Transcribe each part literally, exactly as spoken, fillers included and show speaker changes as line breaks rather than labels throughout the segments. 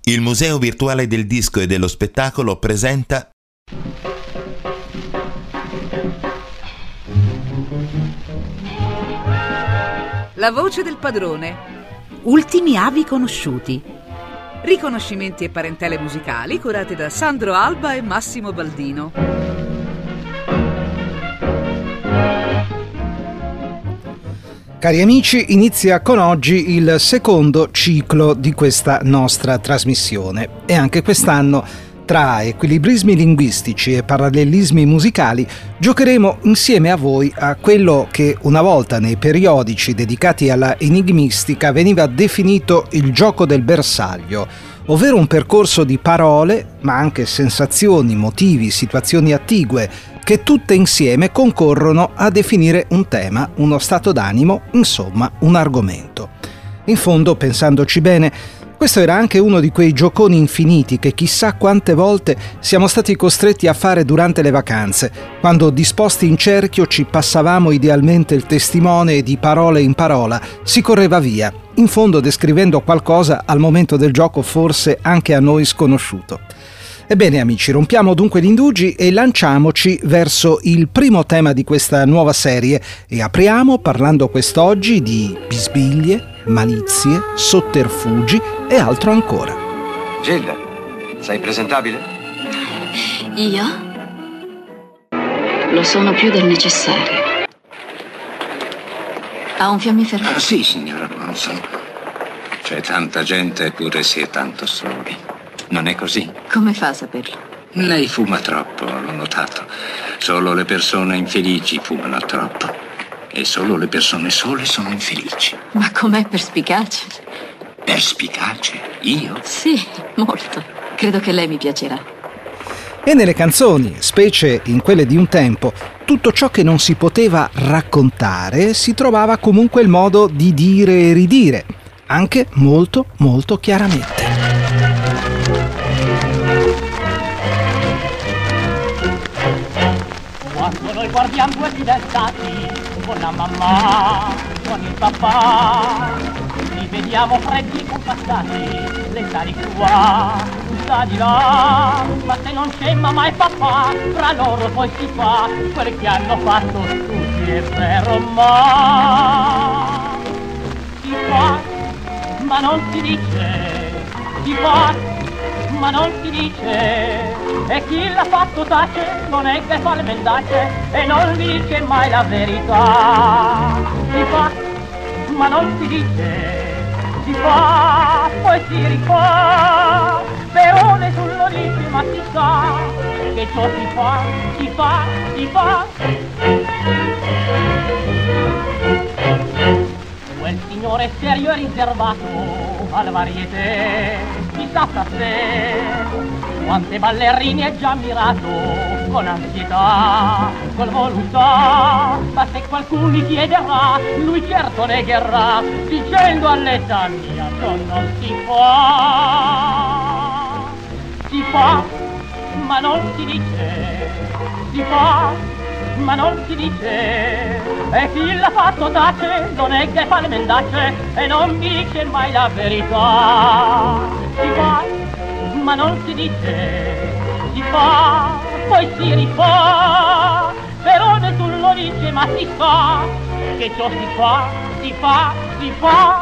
Il Museo Virtuale del Disco e dello Spettacolo presenta
La voce del padrone. Ultimi avi conosciuti. Riconoscimenti e parentele musicali curate da Sandro Alba e Massimo Baldino.
Cari amici, inizia con oggi il secondo ciclo di questa nostra trasmissione e anche quest'anno, tra equilibrismi linguistici e parallelismi musicali, giocheremo insieme a voi a quello che una volta nei periodici dedicati alla enigmistica veniva definito il gioco del bersaglio, ovvero un percorso di parole, ma anche sensazioni, motivi, situazioni attigue, che tutte insieme concorrono a definire un tema, uno stato d'animo, insomma un argomento. In fondo, pensandoci bene, questo era anche uno di quei gioconi infiniti che chissà quante volte siamo stati costretti a fare durante le vacanze, quando disposti in cerchio ci passavamo idealmente il testimone e di parola in parola si correva via, in fondo descrivendo qualcosa al momento del gioco forse anche a noi sconosciuto. Ebbene amici, rompiamo dunque gli indugi e lanciamoci verso il primo tema di questa nuova serie e apriamo parlando quest'oggi di bisbiglie, malizie, sotterfugi e altro ancora.
Gilda, sei presentabile?
Io? Lo sono più del necessario. Ha un fiammifero?
Ah, sì, signora Bronson. C'è tanta gente eppure si è tanto soli. Non è così?
Come fa a saperlo?
Lei fuma troppo, l'ho notato. Solo le persone infelici fumano troppo. E solo le persone sole sono infelici.
Ma com'è perspicace?
Perspicace? Io?
Sì, molto. Credo che lei mi piacerà.
E nelle canzoni, specie in quelle di un tempo, tutto ciò che non si poteva raccontare si trovava comunque il modo di dire e ridire, anche molto molto chiaramente.
Quando noi guardiamo due fidanzati, con la mamma, con il papà, li vediamo freddi e compassati, le sta di qua, sta di là, ma se non c'è mamma e papà, fra loro poi si fa quel che hanno fatto tutti, è vero, ma si fa, ma non si dice, si fa, ma non si dice. E chi l'ha fatto tace, non è che fa le mendace e non dice mai la verità. Si fa, ma non si dice, si fa, poi si rifà. Però nessuno dice, ma si sa che ciò si fa, si fa, si fa. Quel signore serio e riservato al varieté, chissà fra sé quante ballerine ha già ammirato, con ansietà, con voluttà, ma se qualcuno mi chiederà, lui certo negherà, dicendo all'età mia ciò non si fa. Si fa, ma non si dice, si fa, ma non si dice, e chi l'ha fatto tace, non è che fa le mendace, e non dice mai la verità. Si fa, ma non si dice, si fa, poi si rifà, però nessuno lo dice, ma si sa che ciò si fa, si fa, si fa.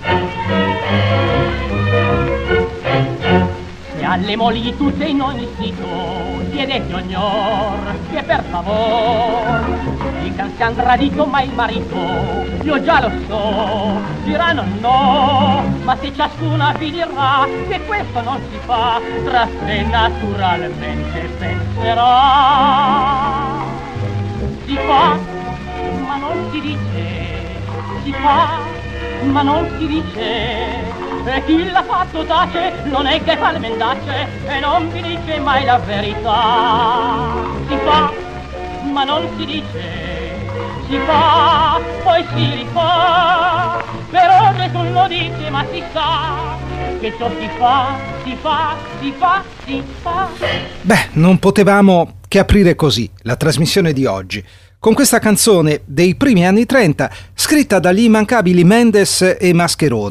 Se alle mogli tutte in ogni sito chiedete ognor, che per favor dican se han gradito mai il marito, io già lo so, diranno no, ma se ciascuna vi dirà che questo non si fa, tra sé naturalmente penserà. Si fa, ma non si dice, si fa, ma non si dice, e chi l'ha fatto tace, non è che fa le mendace e non vi dice mai la verità. Si fa, ma non si dice, si fa, poi si rifà, però nessuno dice, ma si sa che ciò si fa, si fa, si fa, si fa.
Beh, non potevamo che aprire così la trasmissione di oggi, con questa canzone dei primi anni trenta, scritta dagli immancabili Mendes e Mascheroni,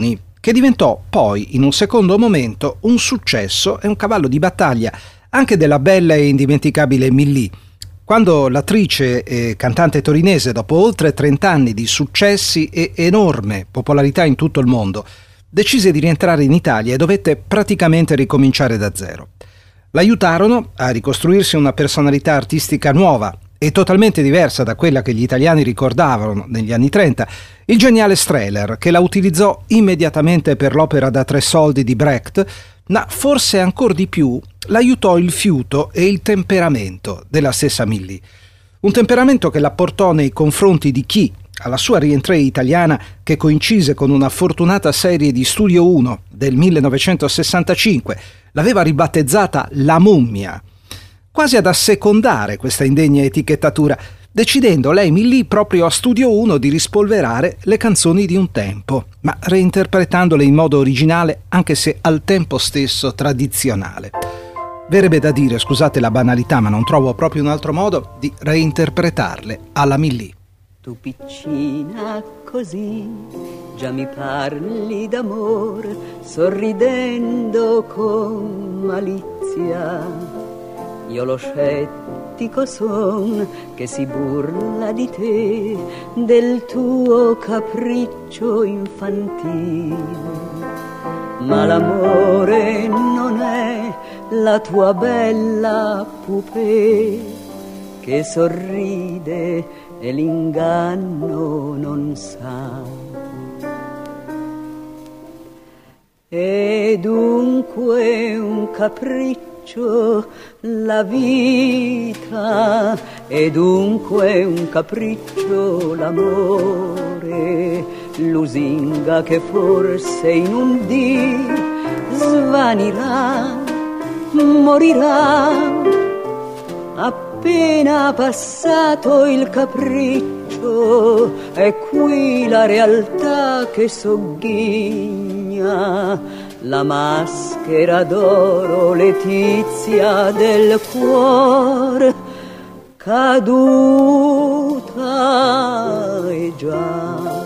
che diventò poi, in un secondo momento, un successo e un cavallo di battaglia anche della bella e indimenticabile Milly. Quando l'attrice e cantante torinese, dopo oltre trent'anni di successi e enorme popolarità in tutto il mondo, decise di rientrare in Italia e dovette praticamente ricominciare da zero. L'aiutarono a ricostruirsi una personalità artistica nuova e totalmente diversa da quella che gli italiani ricordavano negli anni trenta, il geniale Strehler, che la utilizzò immediatamente per l'opera da tre soldi di Brecht, ma forse ancor di più l'aiutò il fiuto e il temperamento della stessa Milly. Un temperamento che la portò nei confronti di chi, alla sua rientrata italiana, che coincise con una fortunata serie di Studio uno del millenovecentosessantacinque, l'aveva ribattezzata La Mummia, quasi ad assecondare questa indegna etichettatura, decidendo lei Milly proprio a Studio uno di rispolverare le canzoni di un tempo, ma reinterpretandole in modo originale, anche se al tempo stesso tradizionale. Verrebbe da dire, scusate la banalità, ma non trovo proprio un altro modo di reinterpretarle alla Milly.
Tu piccina così già mi parli d'amore, sorridendo con malizia. Io lo scettico son che si burla di te, del tuo capriccio infantile. Ma l'amore non è la tua bella pupè che sorride e l'inganno non sa. E dunque un capriccio la vita, e dunque un capriccio l'amore, lusinga che forse in un dì svanirà, morirà. Appena passato il capriccio, è qui la realtà che sogghigna, la maschera d'oro letizia del cuor, caduta e già.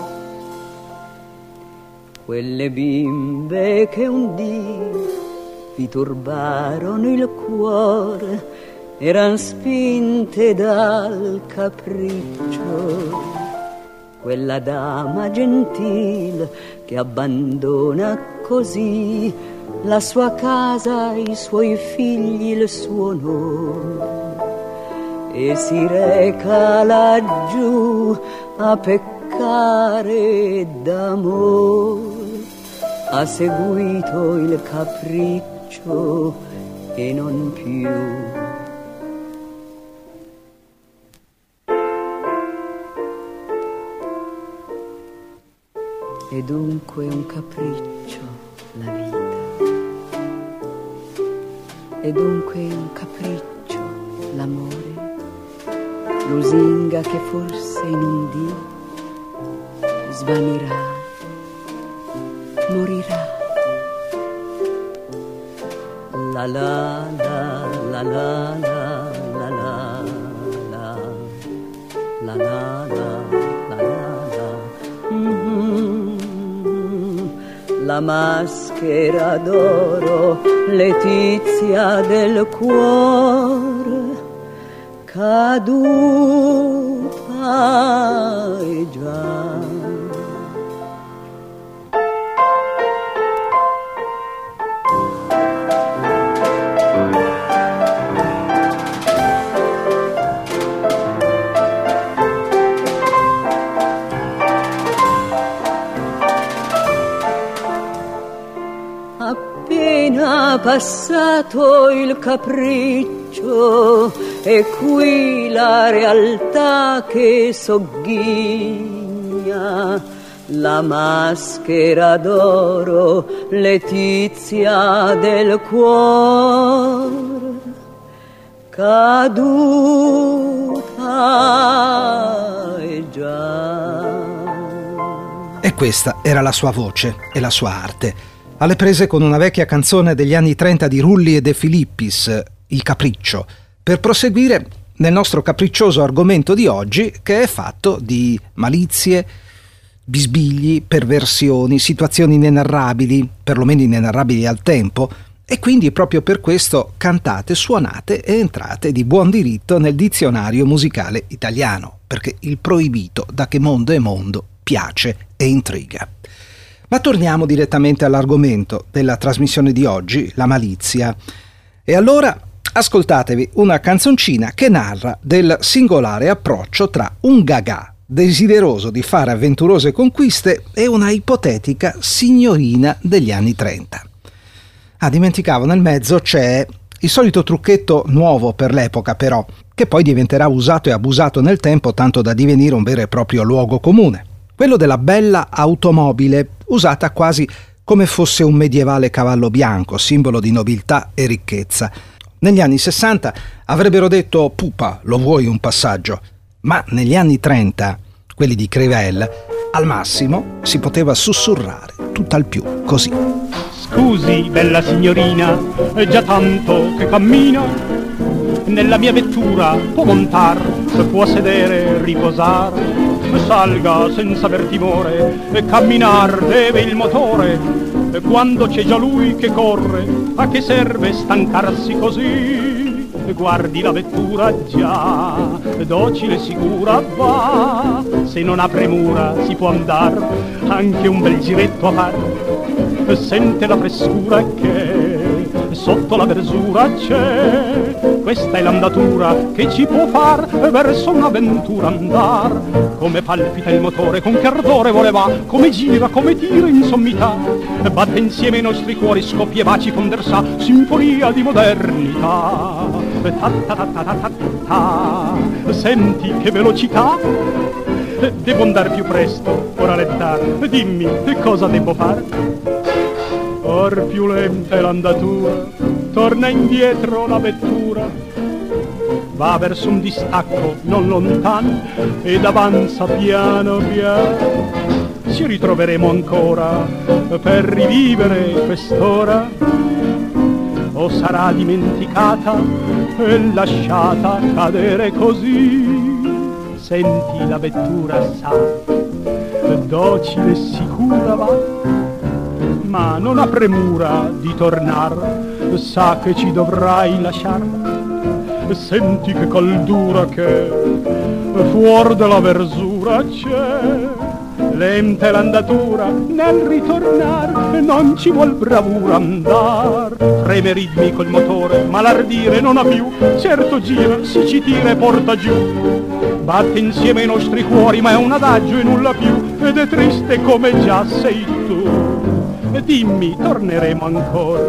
Quelle bimbe che un dì vi turbarono il cuore, eran spinte dal capriccio. Quella dama gentil che abbandona così la sua casa, i suoi figli, il suo nome, e si reca laggiù a peccare d'amore. Ha seguito il capriccio e non più. E dunque un capriccio la vita, e dunque un capriccio l'amore, lusinga che forse in un dì svanirà, morirà. La la la la la la la la la la la la. La maschera d'oro letizia del cuore, caduta e già. Appena passato il capriccio, è qui la realtà che sogghigna, la maschera d'oro letizia del cuore, caduta e già.
E questa era la sua voce e la sua arte, alle prese con una vecchia canzone degli anni trenta di Rulli e De Filippis, Il Capriccio, per proseguire nel nostro capriccioso argomento di oggi, che è fatto di malizie, bisbigli, perversioni, situazioni inenarrabili, perlomeno inenarrabili al tempo, e quindi proprio per questo cantate, suonate e entrate di buon diritto nel dizionario musicale italiano, perché il proibito da che mondo è mondo piace e intriga. Ma torniamo direttamente all'argomento della trasmissione di oggi, la malizia. E allora ascoltatevi una canzoncina che narra del singolare approccio tra un gagà desideroso di fare avventurose conquiste e una ipotetica signorina degli anni trenta. Ah, dimenticavo, nel mezzo c'è il solito trucchetto nuovo per l'epoca, però, che poi diventerà usato e abusato nel tempo tanto da divenire un vero e proprio luogo comune. Quello della bella automobile, usata quasi come fosse un medievale cavallo bianco, simbolo di nobiltà e ricchezza. Negli anni sessanta avrebbero detto «Pupa, lo vuoi un passaggio?» Ma negli anni trenta, quelli di Crivel, al massimo si poteva sussurrare, tutt'al più così.
Scusi, bella signorina, è già tanto che cammina. Nella mia vettura può montar, può sedere, riposar. Salga senza aver timore, e camminar deve il motore. E quando c'è già lui che corre, a che serve stancarsi così? Guardi la vettura già, docile e sicura va. Se non ha premura si può andar anche un bel giretto a far. Sente la frescura che sotto la verzura c'è. Questa è l'andatura che ci può far verso un'avventura andar. Come palpita il motore, con che ardore vuole va, come gira, come tira in sommità. Batte insieme i nostri cuori, scoppia e baci fonder sa, sinfonia di modernità. Ta ta ta ta ta ta ta. Senti che velocità. Devo andar più presto, ora lettar. Dimmi, cosa devo far? Or più lenta è l'andatura, torna indietro la vettura. Va verso un distacco non lontano ed avanza piano piano. Ci ritroveremo ancora per rivivere quest'ora. O sarà dimenticata e lasciata cadere così? Senti la vettura sa, docile e sicura va, ma non ha premura di tornar, sa che ci dovrai lasciar. Senti che caldura che fuor della verzura c'è. Lenta è l'andatura nel ritornar, non ci vuol bravura andar. Freme ritmico il motore, ma l'ardire non ha più. Certo gira, si ci tira e porta giù. Batte insieme i nostri cuori, ma è un adagio e nulla più. Ed è triste come già sei tu. Dimmi, torneremo ancora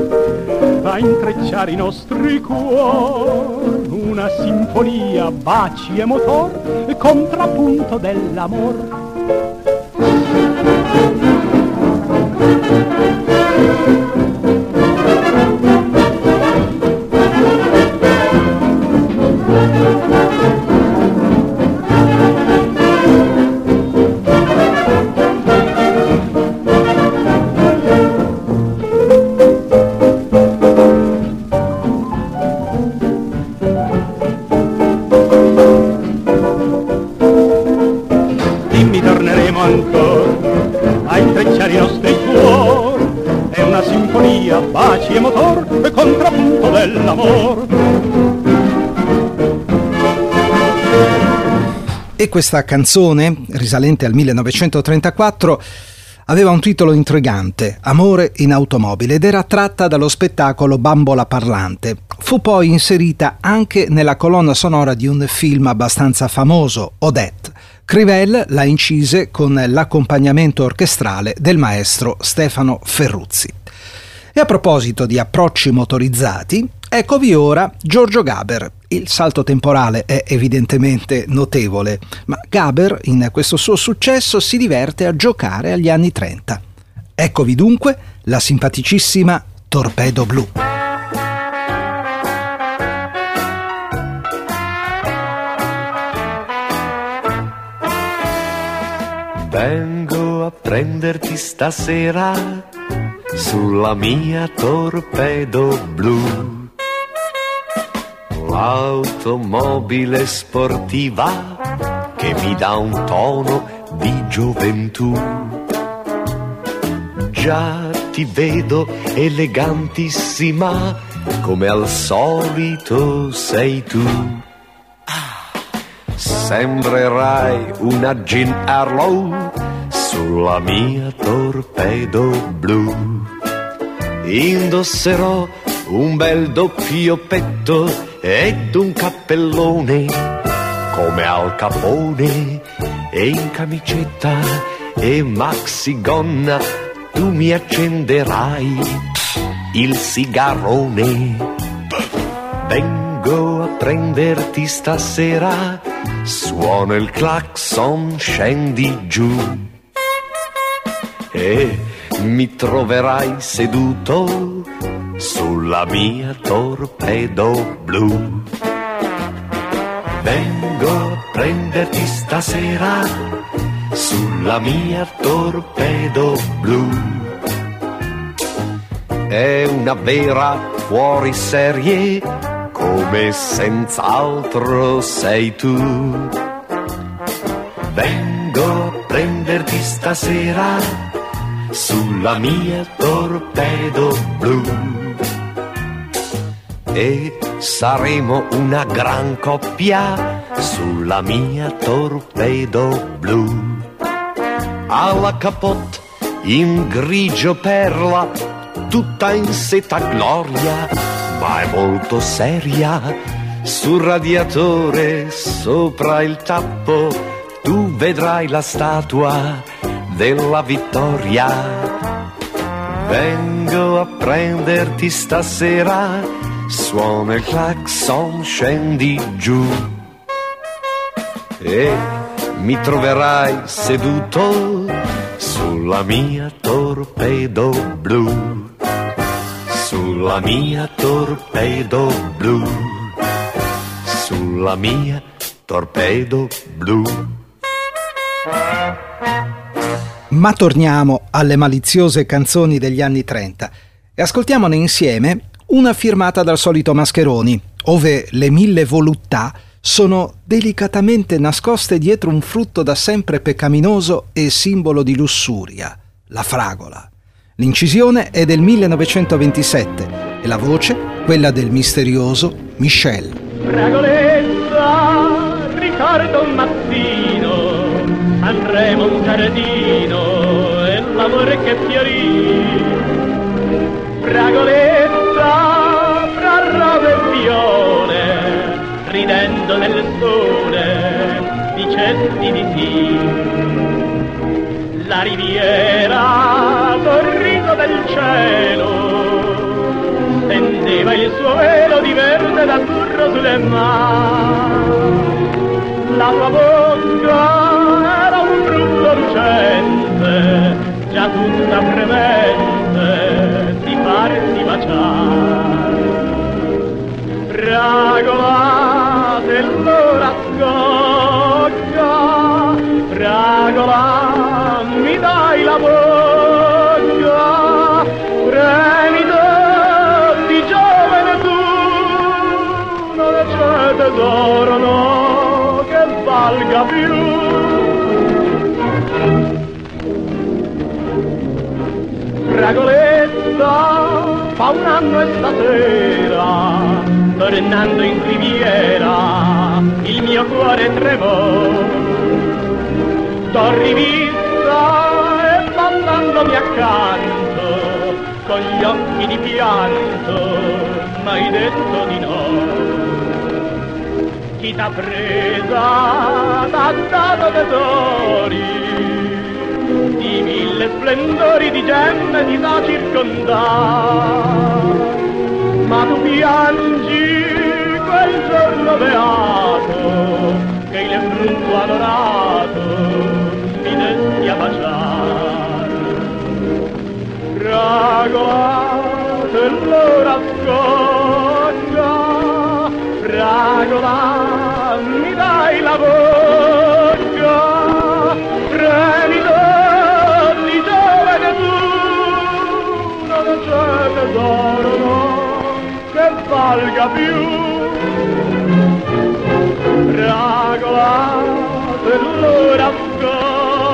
a intrecciare i nostri cuori. Una sinfonia, baci e motor, contrappunto dell'amor. Baci e motor e contrappunto dell'amor.
E questa canzone, risalente al millenovecentotrentaquattro, aveva un titolo intrigante, Amore in automobile, ed era tratta dallo spettacolo Bambola parlante. Fu poi inserita anche nella colonna sonora di un film abbastanza famoso, Odette. Crivel la incise con l'accompagnamento orchestrale del maestro Stefano Ferruzzi. E a proposito di approcci motorizzati, eccovi ora Giorgio Gaber. Il salto temporale è evidentemente notevole, ma Gaber in questo suo successo si diverte a giocare agli anni trenta. Eccovi dunque la simpaticissima Torpedo Blu.
Vengo a prenderti stasera sulla mia torpedo blu, l'automobile sportiva che mi dà un tono di gioventù. Già ti vedo elegantissima, come al solito sei tu. Sembrerai una Jean Harlow sulla mia torpedo blu. Indosserò un bel doppio petto ed un cappellone come Al Capone, e in camicetta e maxigonna tu mi accenderai il sigarone. Vengo a prenderti stasera, suona il clacson, scendi giù e mi troverai seduto sulla mia torpedo blu. Vengo a prenderti stasera sulla mia torpedo blu. È una vera fuoriserie, come senz'altro sei tu. Vengo a prenderti stasera sulla mia torpedo blu. E saremo una gran coppia sulla mia torpedo blu. Alla capote in grigio perla, tutta in seta gloria, ma è molto seria. Sul radiatore sopra il tappo tu vedrai la statua della vittoria. Vengo a prenderti stasera, suona il clacson, scendi giù e mi troverai seduto sulla mia torpedo blu. Sulla mia torpedo blu. Sulla mia torpedo blu.
Ma torniamo alle maliziose canzoni degli anni trenta e ascoltiamone insieme una firmata dal solito Mascheroni, ove le mille voluttà sono delicatamente nascoste dietro un frutto da sempre peccaminoso e simbolo di lussuria, la fragola. L'incisione è del millenovecentoventisette e la voce quella del misterioso Michel.
Fragoletta, ricordo un mattino, andremo un giardino e l'amore che fiorì. Fragoletta, fra rose e viole, ridendo nel sole, dicesti di sì. La riviera, sorriso del cielo, stendeva il suo velo di verde ed azzurro sulle mani. La tua bocca era un frutto lucente, già tutta fremente di farsi baciare. Fragola dell'ora scocca, fragola mi dai la bocca, fremito di gioventù, non c'è tesoro no che valga più. Fragoletta, fa un anno e stasera, tornando in riviera, il mio cuore tremò. T'ho rivista e ballandomi accanto, con gli occhi di pianto, m'hai detto di no. Chi t'ha presa t'ha dato tesori, di mille splendori di gemme ti sa circondare, ma tu piangi quel giorno beato che il frutto adorato mi desti a baciare. Fragola dell'ora scocca, fragola mi dai la bocca, fremito di gioventù, non c'è tesoro no che valga più. Fragola dell'ora scocca,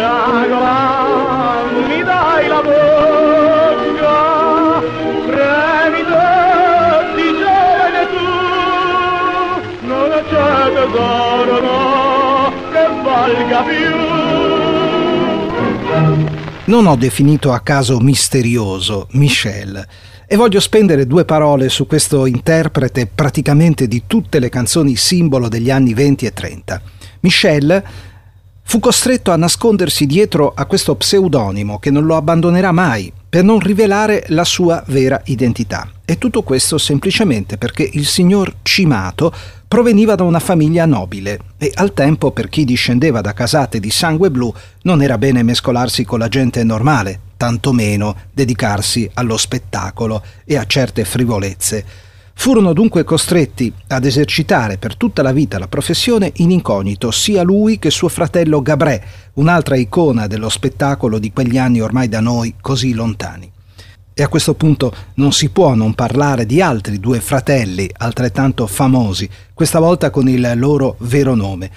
fragola, mi dai la bocca, fremito di giovane tu, non c'è tesoro no, che valga più.
Non ho definito a caso misterioso Michel e voglio spendere due parole su questo interprete praticamente di tutte le canzoni simbolo degli anni venti e trenta. Michel fu costretto a nascondersi dietro a questo pseudonimo che non lo abbandonerà mai per non rivelare la sua vera identità. E tutto questo semplicemente perché il signor Cimato proveniva da una famiglia nobile e al tempo per chi discendeva da casate di sangue blu non era bene mescolarsi con la gente normale, tantomeno dedicarsi allo spettacolo e a certe frivolezze. Furono dunque costretti ad esercitare per tutta la vita la professione in incognito, sia lui che suo fratello Gabré, un'altra icona dello spettacolo di quegli anni ormai da noi così lontani. E a questo punto non si può non parlare di altri due fratelli altrettanto famosi, questa volta con il loro vero nome,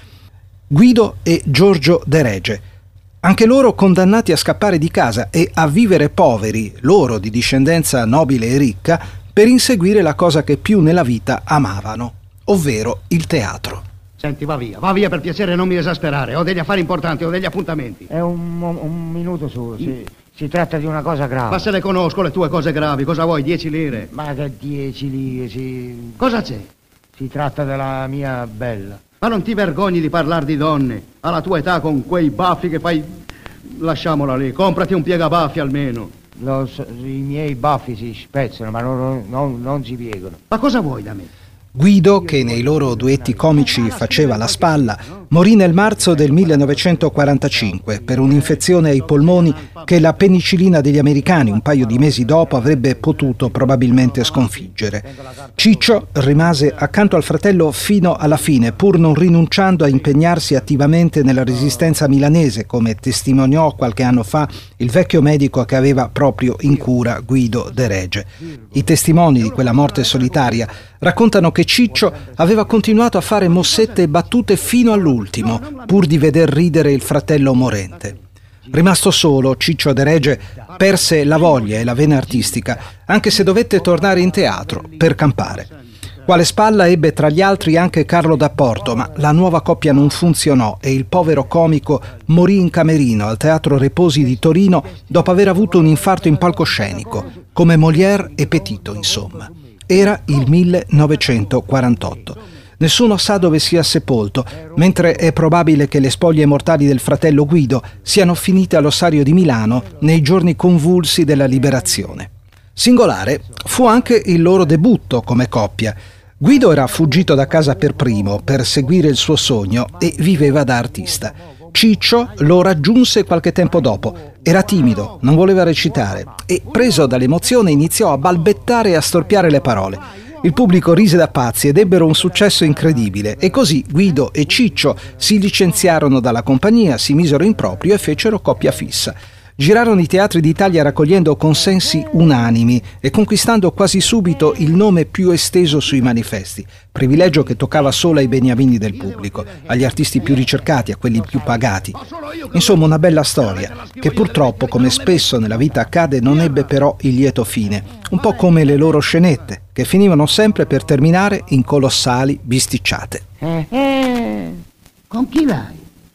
Guido e Giorgio de Rege. Anche loro condannati a scappare di casa e a vivere poveri, loro di discendenza nobile e ricca, per inseguire la cosa che più nella vita amavano, ovvero il teatro.
Senti, va via, va via per piacere, non mi esasperare, ho degli affari importanti, ho degli appuntamenti.
È un, un minuto solo, sì. Si tratta di una cosa grave.
Ma se le conosco le tue cose gravi, cosa vuoi? Dieci lire?
Ma che dieci lire, sì.
Cosa c'è?
Si tratta della mia bella.
Ma non ti vergogni di parlare di donne, alla tua età con quei baffi che fai... Lasciamola lì, comprati un piegabaffi almeno.
Lo so, i miei baffi si spezzano, ma non, non, non si piegano.
Ma cosa vuoi da me?
Guido, che nei loro duetti comici faceva la spalla, morì nel marzo del millenovecentoquarantacinque per un'infezione ai polmoni che la penicillina degli americani un paio di mesi dopo avrebbe potuto probabilmente sconfiggere. Ciccio rimase accanto al fratello fino alla fine, pur non rinunciando a impegnarsi attivamente nella resistenza milanese, come testimoniò qualche anno fa il vecchio medico che aveva proprio in cura Guido de Rege. I testimoni di quella morte solitaria raccontano che Ciccio aveva continuato a fare mossette e battute fino all'ultimo, pur di veder ridere il fratello morente. Rimasto solo, Ciccio de Rege perse la voglia e la vena artistica, anche se dovette tornare in teatro per campare. Quale spalla ebbe tra gli altri anche Carlo D'Apporto, ma la nuova coppia non funzionò e il povero comico morì in camerino al Teatro Reposi di Torino dopo aver avuto un infarto in palcoscenico, come Molière e Petito, insomma. Era il millenovecentoquarantotto. Nessuno sa dove sia sepolto, mentre è probabile che le spoglie mortali del fratello Guido siano finite all'ossario di Milano nei giorni convulsi della Liberazione. Singolare fu anche il loro debutto come coppia. Guido era fuggito da casa per primo per seguire il suo sogno e viveva da artista. Ciccio lo raggiunse qualche tempo dopo. Era timido, non voleva recitare e, preso dall'emozione, iniziò a balbettare e a storpiare le parole. Il pubblico rise da pazzi ed ebbero un successo incredibile e così Guido e Ciccio si licenziarono dalla compagnia, si misero in proprio e fecero coppia fissa. Girarono i teatri d'Italia raccogliendo consensi unanimi e conquistando quasi subito il nome più esteso sui manifesti, privilegio che toccava solo ai beniamini del pubblico, agli artisti più ricercati, a quelli più pagati. Insomma, una bella storia, che purtroppo, come spesso nella vita accade, non ebbe però il lieto fine, un po' come le loro scenette, che finivano sempre per terminare in colossali bisticciate.
Eh, eh.
Con chi vai?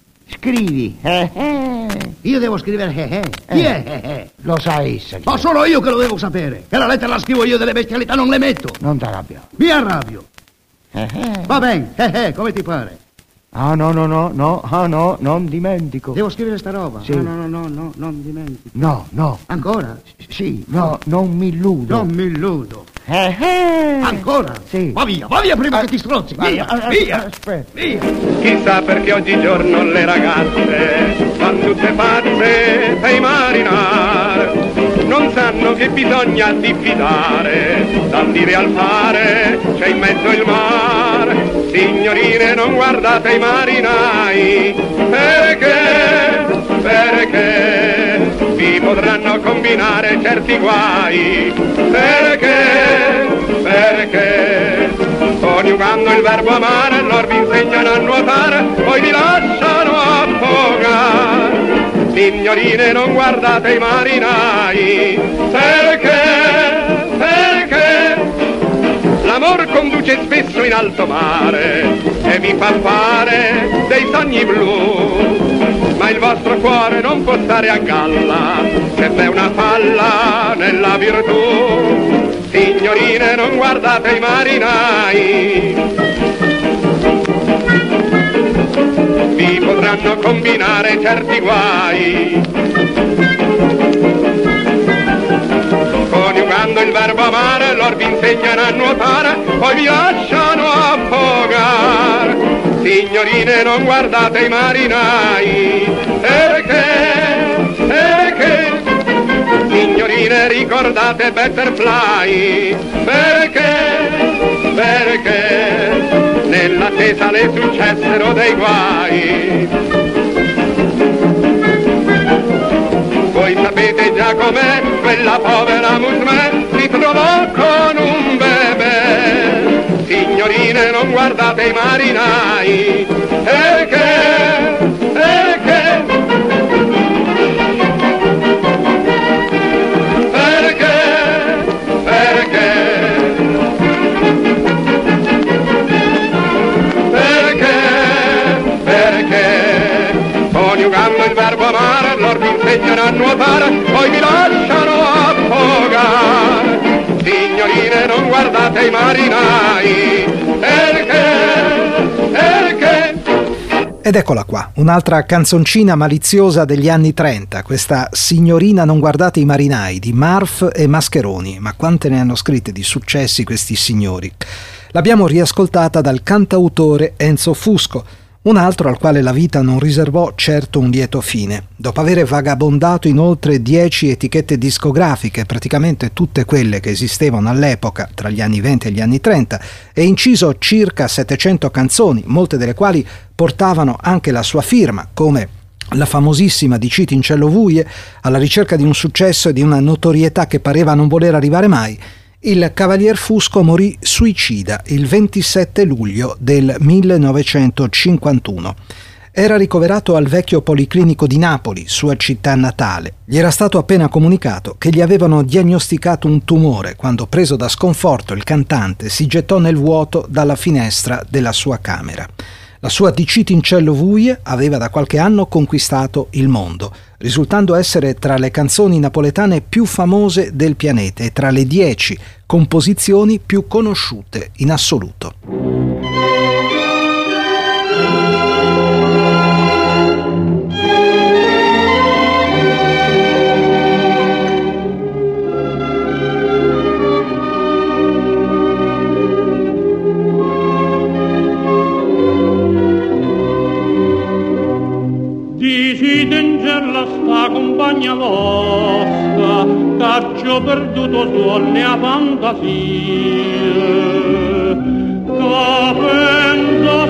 Scrivi. Eh, eh.
Io devo scrivere eh eh. Chi è eh eh?
Lo sai essa.
Ma sono io che lo devo sapere. Che la lettera la scrivo io, delle bestialità non le metto.
Non t'arrabbia.
Mi arrabbio.
Eh, eh.
Va bene, eh eh, come ti pare?
Ah no no no no, ah no, non dimentico.
Devo scrivere sta roba?
Sì.
Ah, no no no no, non dimentico.
No, no.
Ancora?
Sì, no, non mi illudo.
Non mi illudo.
Eh, eh.
Ancora?
Sì.
Va via, va via prima
Ah,
che ti strozzi.
ah,
Via,
ah,
via,
aspetta.
via.
Chissà perché oggigiorno le ragazze van tutte pazze per i marinare. Non sanno che bisogna diffidare, dal dire al fare c'è in mezzo il mare. Signorine, non guardate i marinai, perché, perché vi potranno combinare certi guai. Perché, perché coniugando il verbo amare lor vi insegnano a nuotare, poi vi lasciano affogare. Signorine, non guardate i marinai, perché, perché l'amor conduce spesso in alto mare e vi fa fare dei sogni blu, ma il vostro cuore non può stare a galla se c'è una falla nella virtù. Signorine, non guardate i marinai, vi potranno combinare certi guai. Coniugando il verbo amare, lor vi insegnano a nuotare, poi vi lasciano affogare. Signorine, non guardate i marinai, perché, perché? Signorine, ricordate Butterfly, perché, perché nell'attesa le successero dei guai. Voi sapete già com'è, quella povera Musmè si trovò con un bebè. Signorine, non guardate i marinai, perché, perché? Coniugando il verbo amare, lor vi insegnano a nuotare, poi vi lasciano affogare. Signorine, non guardate i marinai, perché, perché?
Ed eccola qua, un'altra canzoncina maliziosa degli anni trenta, questa Signorina, non guardate i marinai di Marf e Mascheroni. Ma quante ne hanno scritte di successi questi signori? L'abbiamo riascoltata dal cantautore Enzo Fusco, un altro al quale la vita non riservò certo un lieto fine. Dopo aver vagabondato in oltre dieci etichette discografiche, praticamente tutte quelle che esistevano all'epoca, tra gli anni venti e gli anni trenta, e inciso circa settecento canzoni, molte delle quali portavano anche la sua firma, come la famosissima di Citi in cielo vuie, alla ricerca di un successo e di una notorietà che pareva non voler arrivare mai, il Cavalier Fusco morì suicida il ventisette luglio del millenovecentocinquantuno. Era ricoverato al vecchio policlinico di Napoli, sua città natale. Gli era stato appena comunicato che gli avevano diagnosticato un tumore quando, preso da sconforto, il cantante si gettò nel vuoto dalla finestra della sua camera. La sua Di Citi in cielo vuie aveva da qualche anno conquistato il mondo, risultando essere tra le canzoni napoletane più famose del pianeta e tra le dieci composizioni più conosciute in assoluto.
Sta compagna vostra, caccio perduto sulle a fantasia, che penso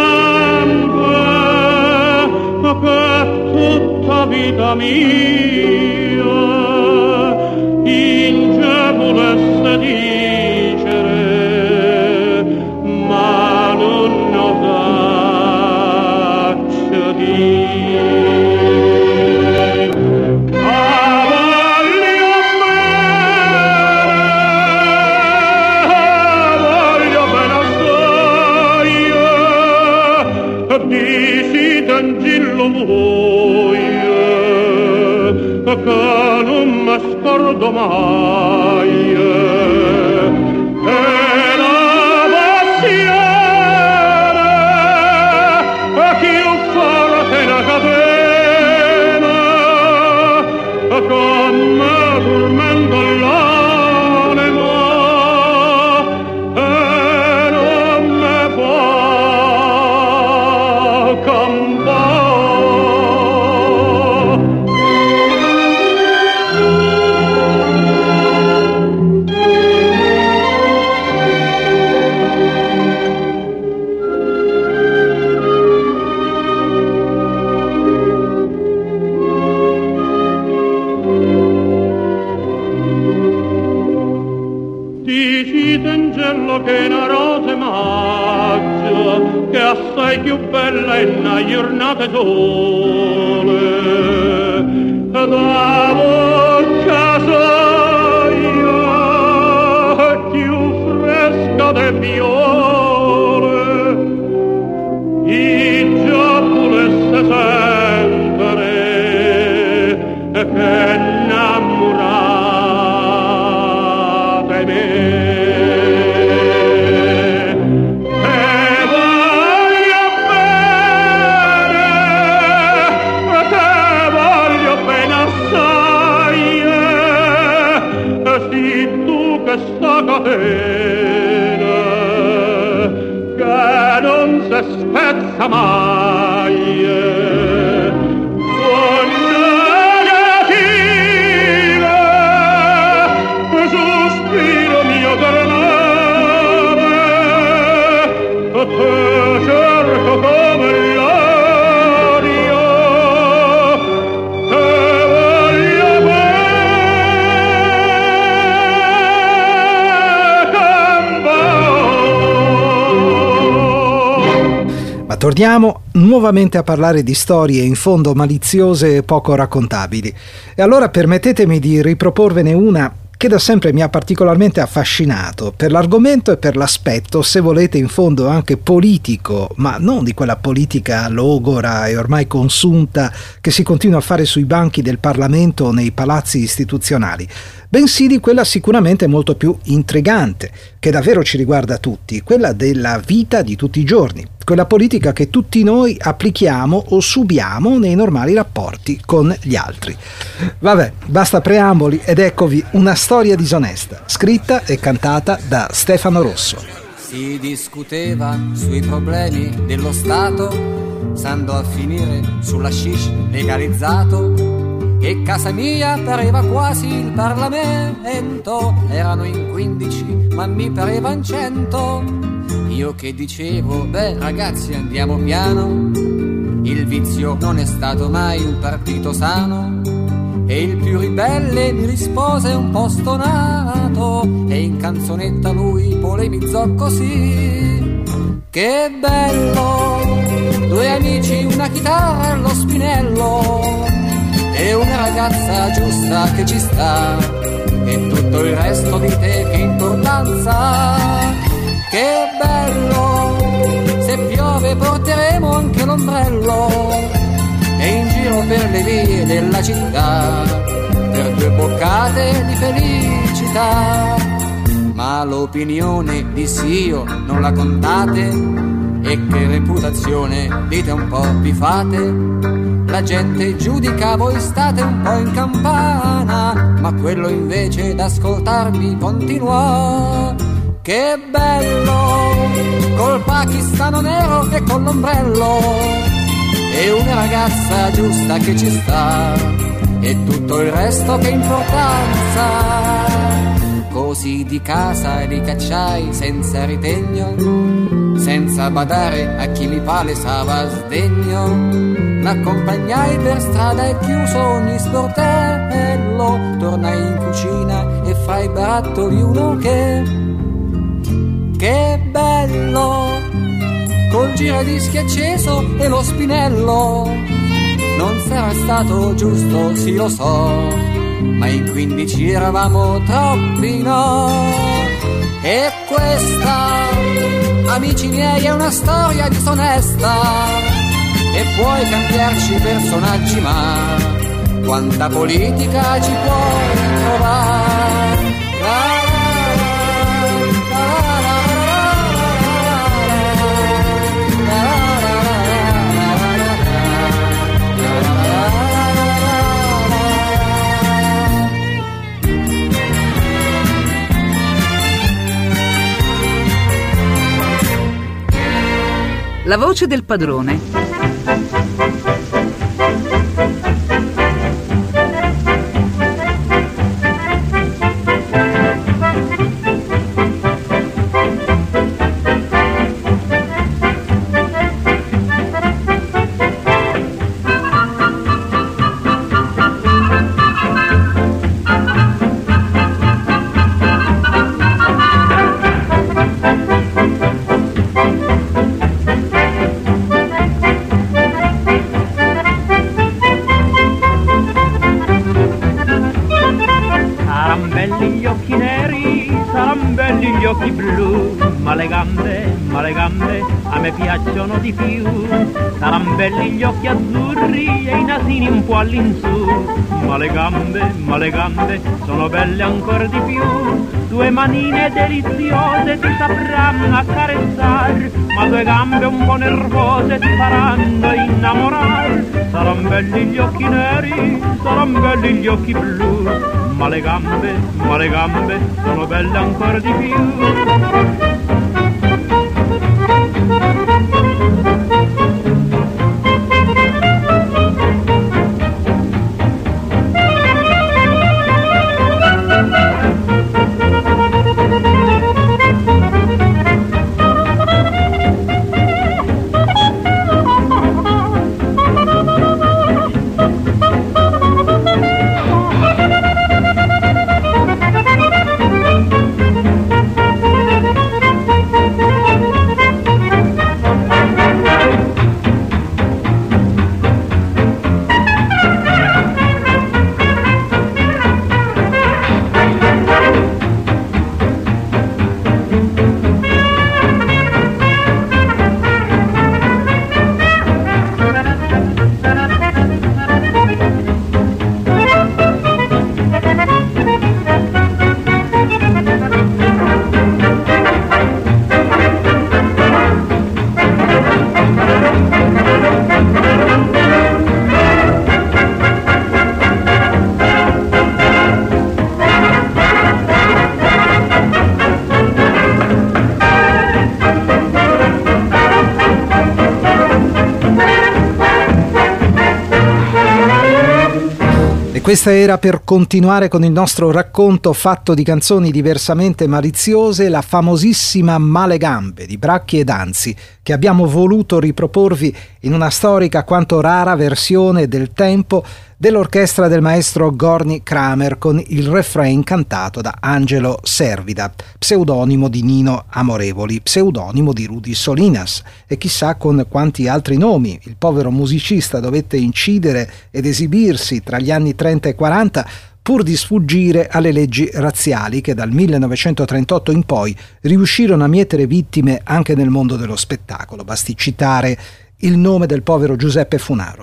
sempre per tutta vita mia, in che volesse dicere, ma non osaccio dire. Che non mi scordo mai, e la passione che ho forte una catena come tormento l'anima e non mi fa campare. Che una rose maggio che assai più bella è una giornata sole
Torniamo nuovamente a parlare di storie in fondo maliziose e poco raccontabili. E allora permettetemi di riproporvene una che da sempre mi ha particolarmente affascinato per l'argomento e per l'aspetto, se volete, in fondo anche politico, ma non di quella politica logora e ormai consunta che si continua a fare sui banchi del Parlamento o nei palazzi istituzionali, bensì di quella sicuramente molto più intrigante, che davvero ci riguarda tutti, quella della vita di tutti i giorni, quella politica che tutti noi applichiamo o subiamo nei normali rapporti con gli altri. Vabbè, basta preamboli ed eccovi una storia disonesta, scritta e cantata da Stefano Rosso.
Si discuteva sui problemi dello Stato, s'andò a finire sulla hashish legalizzato, e casa mia pareva quasi il Parlamento. Erano in quindici ma mi parevan cento. Io che dicevo, beh ragazzi andiamo piano, il vizio non è stato mai un partito sano. E il più ribelle mi rispose un po' stonato, e in canzonetta lui polemizzò così: che bello, due amici, una chitarra e lo spinello, e una ragazza giusta che ci sta, e tutto il resto di te che importanza. Che bello, se piove porteremo anche l'ombrello, e in giro per le vie della città, per due boccate di felicità. Ma l'opinione dissi io non la contate, e che reputazione dite un po' vi fate. La gente giudica, voi state un po' in campana, ma quello invece d'ascoltarmi continuò. Che bello, col pakistano nero e con l'ombrello, e una ragazza giusta che ci sta, e tutto il resto che importanza. Così di casa li cacciai senza ritegno, senza badare a chi mi palesava sdegno. L'accompagnai per strada e chiuso ogni sportello, tornai in cucina e fra i barattoli uno che... Che bello, col giradischi acceso e lo spinello. Non sarà stato giusto, sì lo so, ma in quindici eravamo troppi, no? E questa, amici miei, è una storia disonesta, e puoi cambiarci personaggi, ma quanta politica ci puoi trovare?
La voce del padrone.
saran belli gli occhi blu, ma le gambe, ma le gambe a me piacciono di più. Saran belli gli occhi azzurri e i nasini un po' all'insù, ma le gambe, ma le gambe sono belle ancora di più. Due manine deliziose ti sapranno accarezzar, ma due gambe un po' nervose ti faranno innamorar. Saran belli gli occhi neri, saran belli gli occhi blu, ma le gambe, ma le gambe sono belle ancora di più.
Questa era, per continuare con il nostro racconto fatto di canzoni diversamente maliziose, la famosissima Male Gambe di Bracchi e Danzi, che abbiamo voluto riproporvi in una storica quanto rara versione del tempo dell'orchestra del maestro Gorny Kramer, con il refrain cantato da Angelo Servida, pseudonimo di Nino Amorevoli, pseudonimo di Rudy Solinas, e chissà con quanti altri nomi il povero musicista dovette incidere ed esibirsi tra gli anni trenta e quaranta pur di sfuggire alle leggi razziali che dal millenovecentotrentotto in poi riuscirono a mietere vittime anche nel mondo dello spettacolo. Basti citare il nome del povero Giuseppe Funaro.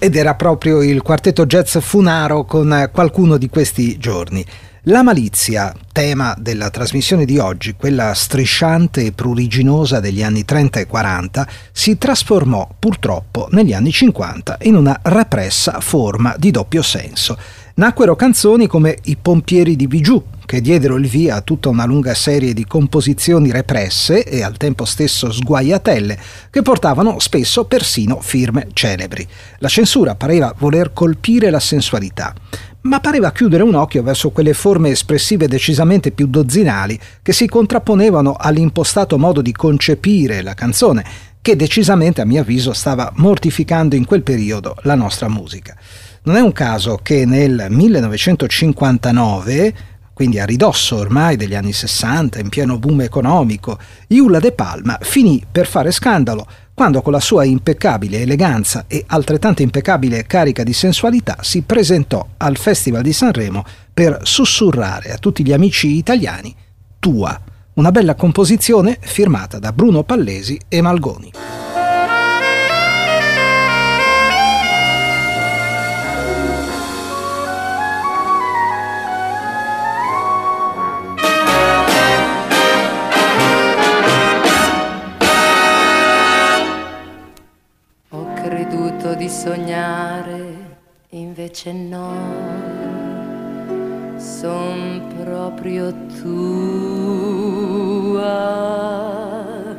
Ed era proprio il quartetto jazz Funaro con Qualcuno di questi giorni. La malizia, tema della trasmissione di oggi, quella strisciante e pruriginosa degli anni trenta e quaranta, si trasformò purtroppo negli anni cinquanta in una repressa forma di doppio senso. Nacquero canzoni come I pompieri di Bijou, che diedero il via a tutta una lunga serie di composizioni represse e al tempo stesso sguaiatelle, che portavano spesso persino firme celebri. La censura pareva voler colpire la sensualità, ma pareva chiudere un occhio verso quelle forme espressive decisamente più dozzinali che si contrapponevano all'impostato modo di concepire la canzone, che decisamente, a mio avviso, stava mortificando in quel periodo la nostra musica. Non è un caso che nel millenovecentocinquantanove, quindi a ridosso ormai degli anni sessanta, in pieno boom economico, Iulla De Palma finì per fare scandalo quando con la sua impeccabile eleganza e altrettanto impeccabile carica di sensualità si presentò al Festival di Sanremo per sussurrare a tutti gli amici italiani "Tua", una bella composizione firmata da Bruno Pallesi e Malgoni.
Di sognare, invece no, son proprio tua,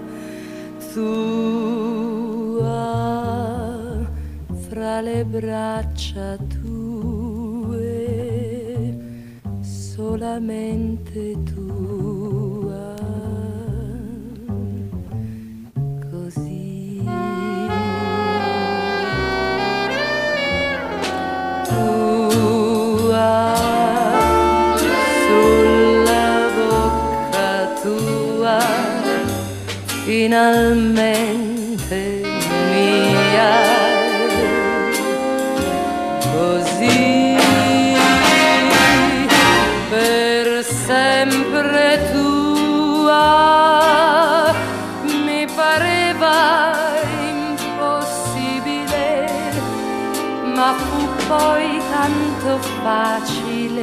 tua, fra le braccia tue, solamente tua, così. Tua, sulla bocca tua, finalmente mia, così, per sempre tua, mi pareva impossibile, ma fu poi tanto facile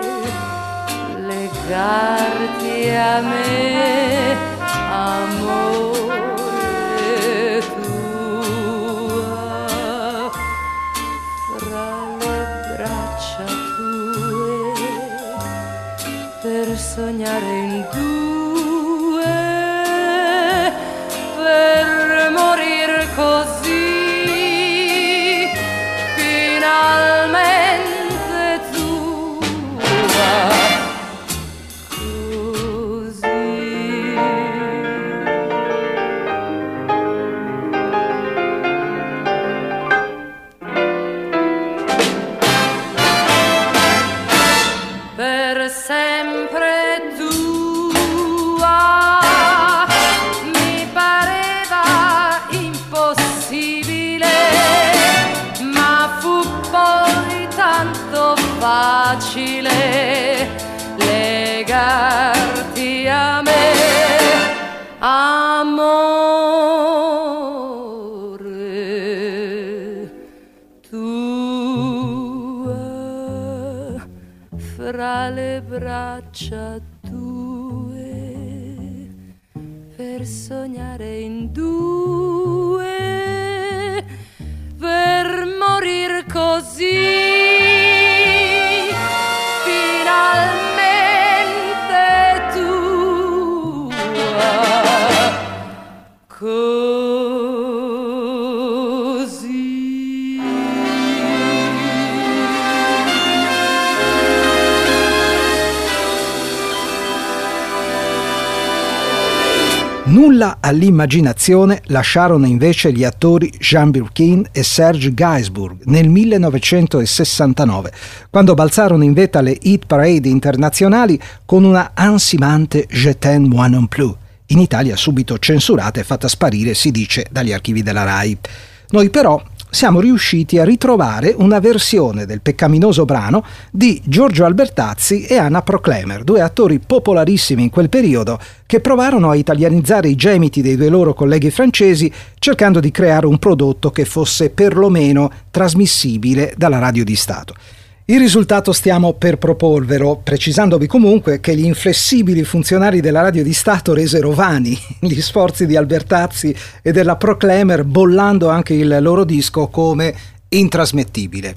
legarti a me, amore tua, fra le braccia tue, per sognare in due, per morir così. Finalmente tua, così. Per sempre tua, mi pareva impossibile, ma fu poi tanto facile legarti a me, amore tua, fra le braccia tue, per sognare in due, per morir così.
Nulla all'immaginazione lasciarono invece gli attori Jean Birkin e Serge Gainsbourg nel millenovecentosessantanove, quando balzarono in vetta alle hit parade internazionali con una ansimante Je t'aime moi non plus, in Italia subito censurata e fatta sparire, si dice, dagli archivi della RAI. Noi però siamo riusciti a ritrovare una versione del peccaminoso brano di Giorgio Albertazzi e Anna Proclemer, due attori popolarissimi in quel periodo che provarono a italianizzare i gemiti dei due loro colleghi francesi cercando di creare un prodotto che fosse perlomeno trasmissibile dalla radio di Stato. Il risultato stiamo per proporvelo, precisandovi comunque che gli inflessibili funzionari della radio di Stato resero vani gli sforzi di Albertazzi e della Proclemer, bollando anche il loro disco come intrasmettibile.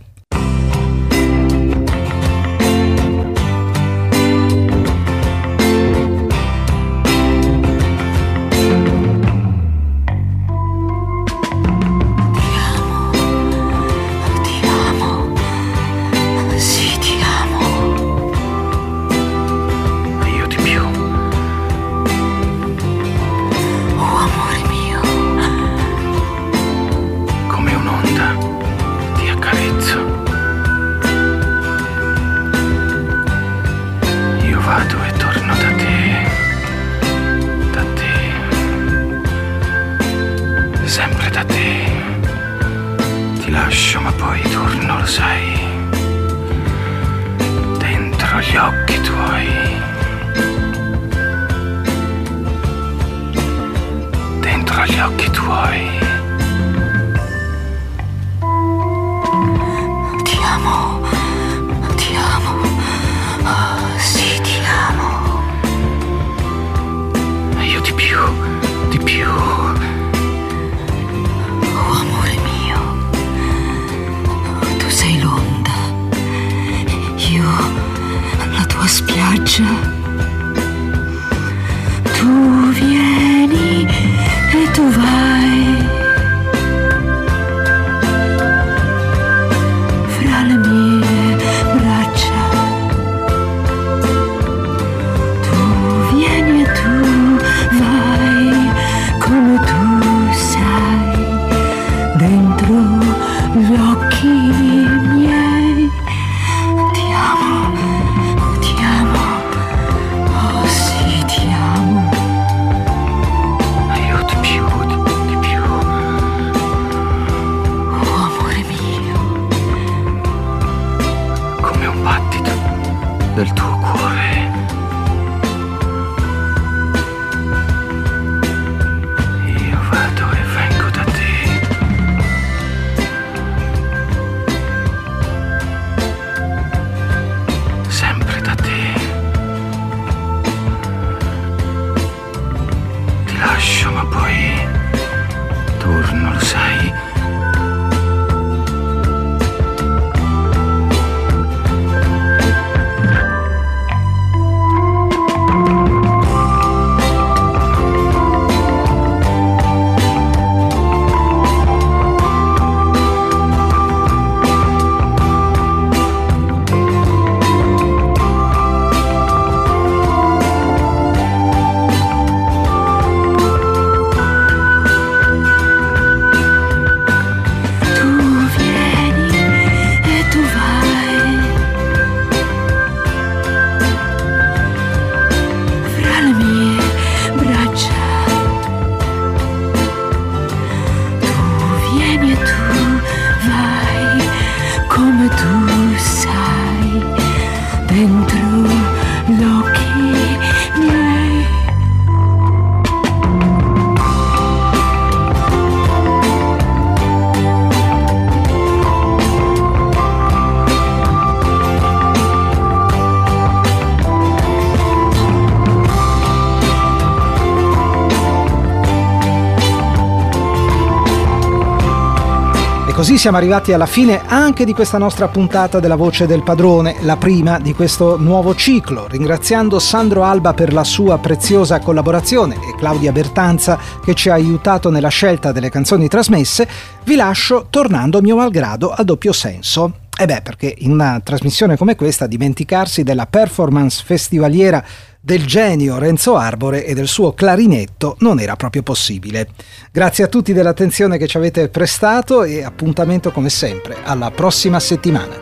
Così siamo arrivati alla fine anche di questa nostra puntata della Voce del Padrone, la prima di questo nuovo ciclo. Ringraziando Sandro Alba per la sua preziosa collaborazione e Claudia Bertanza che ci ha aiutato nella scelta delle canzoni trasmesse, vi lascio tornando mio malgrado a doppio senso. E beh, perché in una trasmissione come questa dimenticarsi della performance festivaliera del genio Renzo Arbore e del suo clarinetto non era proprio possibile. Grazie a tutti dell'attenzione che ci avete prestato e appuntamento come sempre alla prossima settimana.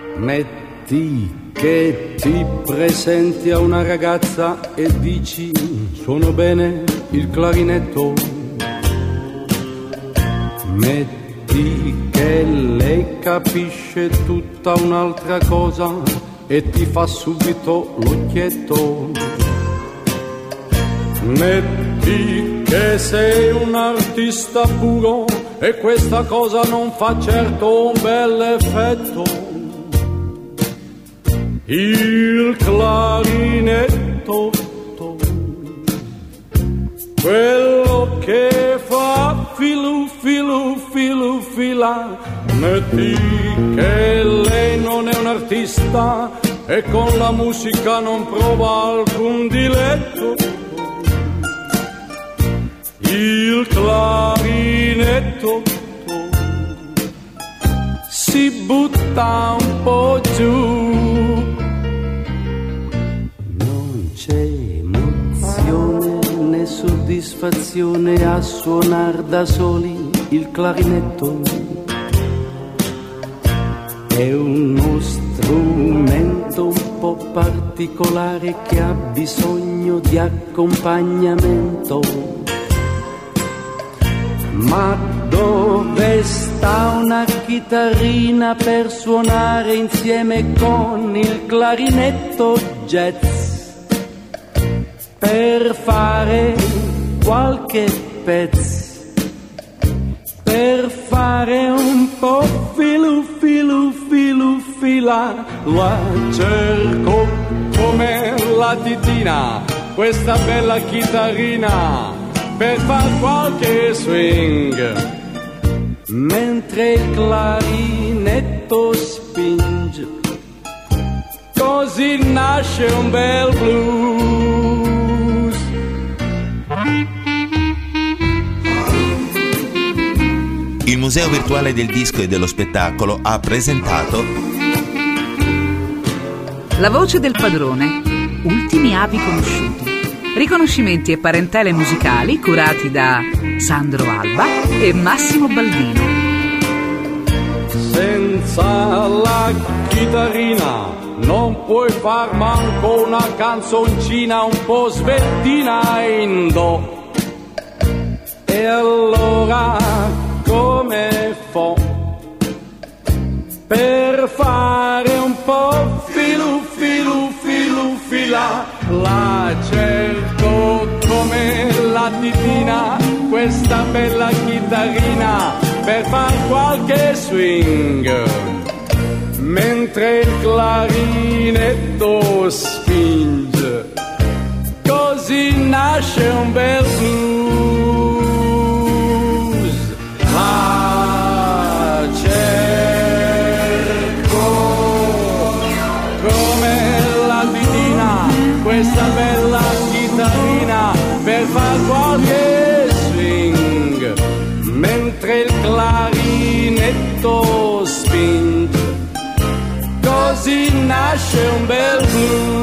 Metti che ti presenti a una ragazza e dici suono bene il clarinetto. Metti metti che lei capisce tutta un'altra cosa e ti fa subito l'occhietto. Metti che sei un artista puro e questa cosa non fa certo un bel effetto. Il clarinetto, quello che fa filu filu filu fila. Metti che lei non è un artista e con la musica non prova alcun diletto. Il clarinetto si butta un po' giù.
Non c'è emozione né soddisfazione a suonar da soli il clarinetto. È uno strumento un po' particolare che ha bisogno di accompagnamento. Ma dove sta una chitarrina per suonare insieme con il clarinetto jazz? Per fare qualche pezzo, per fare un po' filu filu filu fila.
La cerco come la titina, questa bella chitarrina, per far qualche swing,
mentre il clarinetto spinge,
così nasce un bel blues.
Il Museo Virtuale del Disco e dello Spettacolo ha presentato
La voce del padrone, ultimi avi conosciuti. Riconoscimenti e parentele musicali curati da Sandro Alba e Massimo Baldino.
Senza la chitarrina non puoi far manco una canzoncina un po' svettina in do. E allora come fa per fare un po' filu filu filu fila? La cerco come la titina, questa bella chitarrina, per far qualche swing, mentre il clarinetto spinge, così nasce un bel blues. La cerco come la titina, questa bella chitarrina, per far qualche swing, mentre il clarinetto spinge, così nasce un bel blues.